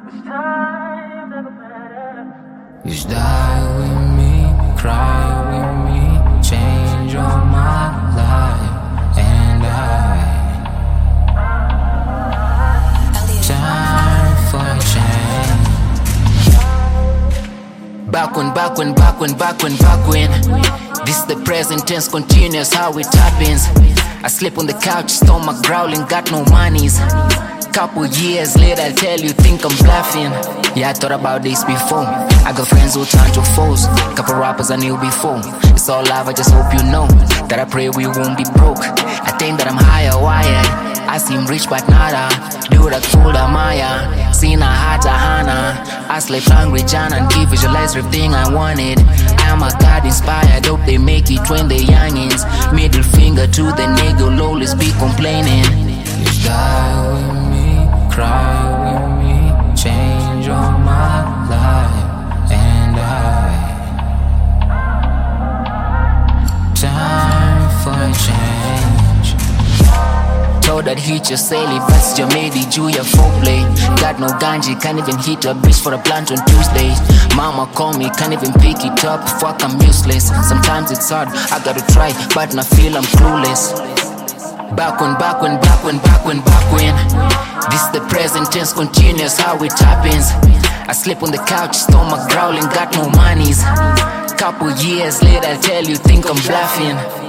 You should die with me, cry with me, change all my life, and time for a change. Back when. This the present tense, continuous how it happens. I sleep on the couch, stomach growling, got no monies. Couple years later, I tell you, think I'm bluffing. Yeah, I thought about this before. I got friends who turn to foes. Couple rappers I knew before. It's all love, I just hope you know that I pray we won't be broke. I think that I'm higher wired. I seem rich but nada. Do that fool da Maya. Seen a hata hana. I sleep hungry John and give visualize everything I wanted. I'm a God inspired. Hope they make it when they youngins. Middle finger to the nigga who'll always be complaining. You die with me, cry with me, change all my life, and time for a change. Told that hit your celly, but your made Julia foreplay. Got no ganji, can't even hit a bitch for a plant on Tuesday. Mama call me, can't even pick it up, fuck I'm useless. Sometimes it's hard, I gotta try, but I feel I'm clueless. Back when. This the present tense, continuous how it happens. I sleep on the couch, stomach growling, got no monies. Couple years later, I tell you, think I'm bluffing.